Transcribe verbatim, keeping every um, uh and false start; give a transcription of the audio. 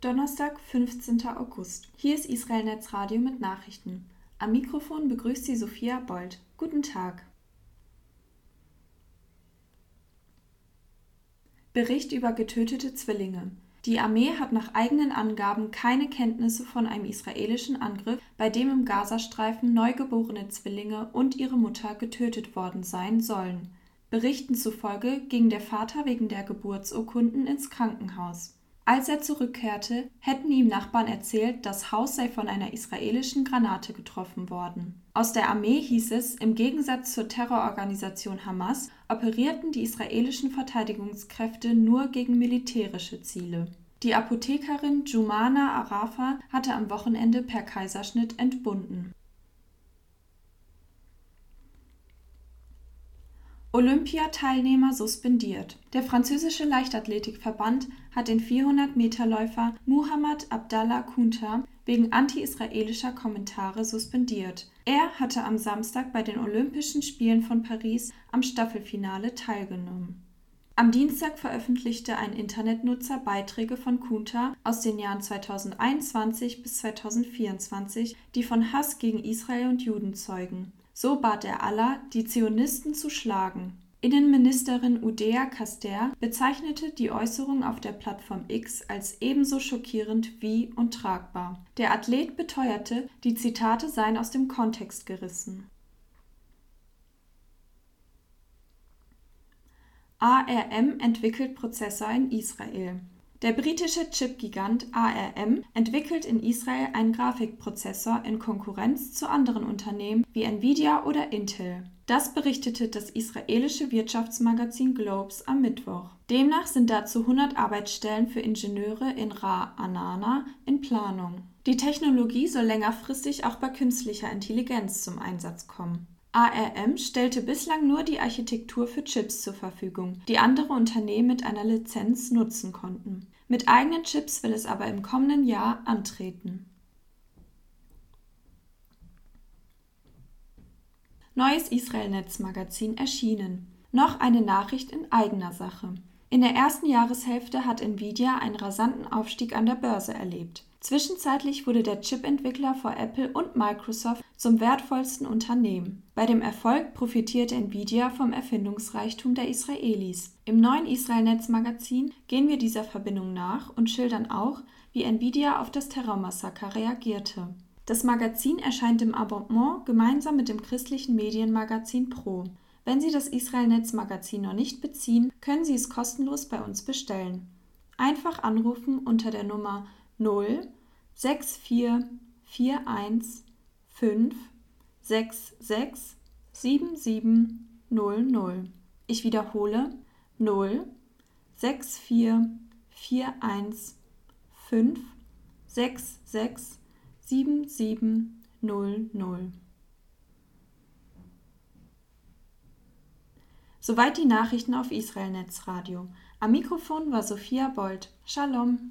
Donnerstag, fünfzehnter August. Hier ist Israel Netz Radio mit Nachrichten. Am Mikrofon begrüßt Sie Sophia Bold. Guten Tag. Bericht über getötete Zwillinge. Die Armee hat nach eigenen Angaben keine Kenntnisse von einem israelischen Angriff, bei dem im Gazastreifen neugeborene Zwillinge und ihre Mutter getötet worden sein sollen. Berichten zufolge ging der Vater wegen der Geburtsurkunden ins Krankenhaus. Als er zurückkehrte, hätten ihm Nachbarn erzählt, das Haus sei von einer israelischen Granate getroffen worden. Aus der Armee hieß es, im Gegensatz zur Terrororganisation Hamas operierten die israelischen Verteidigungskräfte nur gegen militärische Ziele. Die Apothekerin Jumana Arafa hatte am Wochenende per Kaiserschnitt entbunden. Olympiateilnehmer suspendiert. Der französische Leichtathletikverband hat den vierhundert-Meter-Läufer Muhammad Abdallah Kunta wegen anti-israelischer Kommentare suspendiert. Er hatte am Samstag bei den Olympischen Spielen von Paris am Staffelfinale teilgenommen. Am Dienstag veröffentlichte ein Internetnutzer Beiträge von Kunta aus den Jahren zweitausendeinundzwanzig bis zweitausendvierundzwanzig, die von Hass gegen Israel und Juden zeugen. So bat er Allah, die Zionisten zu schlagen. Innenministerin Udea Caster bezeichnete die Äußerung auf der Plattform X als ebenso schockierend wie untragbar. Der Athlet beteuerte, die Zitate seien aus dem Kontext gerissen. A R M entwickelt Prozessor in Israel. Der britische Chipgigant A R M entwickelt in Israel einen Grafikprozessor in Konkurrenz zu anderen Unternehmen wie Nvidia oder Intel. Das berichtete das israelische Wirtschaftsmagazin Globes am Mittwoch. Demnach sind dazu hundert Arbeitsstellen für Ingenieure in Ra'anana in Planung. Die Technologie soll längerfristig auch bei künstlicher Intelligenz zum Einsatz kommen. A R M stellte bislang nur die Architektur für Chips zur Verfügung, die andere Unternehmen mit einer Lizenz nutzen konnten. Mit eigenen Chips will es aber im kommenden Jahr antreten. Neues Israel-Netz-Magazin erschienen. Noch eine Nachricht in eigener Sache. In der ersten Jahreshälfte hat Nvidia einen rasanten Aufstieg an der Börse erlebt. Zwischenzeitlich wurde der Chipentwickler vor Apple und Microsoft zum wertvollsten Unternehmen. Bei dem Erfolg profitierte Nvidia vom Erfindungsreichtum der Israelis. Im neuen Israel-Netz-Magazin gehen wir dieser Verbindung nach und schildern auch, wie Nvidia auf das Terrormassaker reagierte. Das Magazin erscheint im Abonnement gemeinsam mit dem christlichen Medienmagazin Pro. Wenn Sie das Israel-Netz-Magazin noch nicht beziehen, können Sie es kostenlos bei uns bestellen. Einfach anrufen unter der Nummer null sechs vier vier eins fünf sechs sechs sieben sieben null null. Ich wiederhole null sechs vier vier eins fünf sechs sechs sieben sieben null null. Soweit die Nachrichten auf Israel Netz Radio. Am Mikrofon war Sophia Bold. Shalom.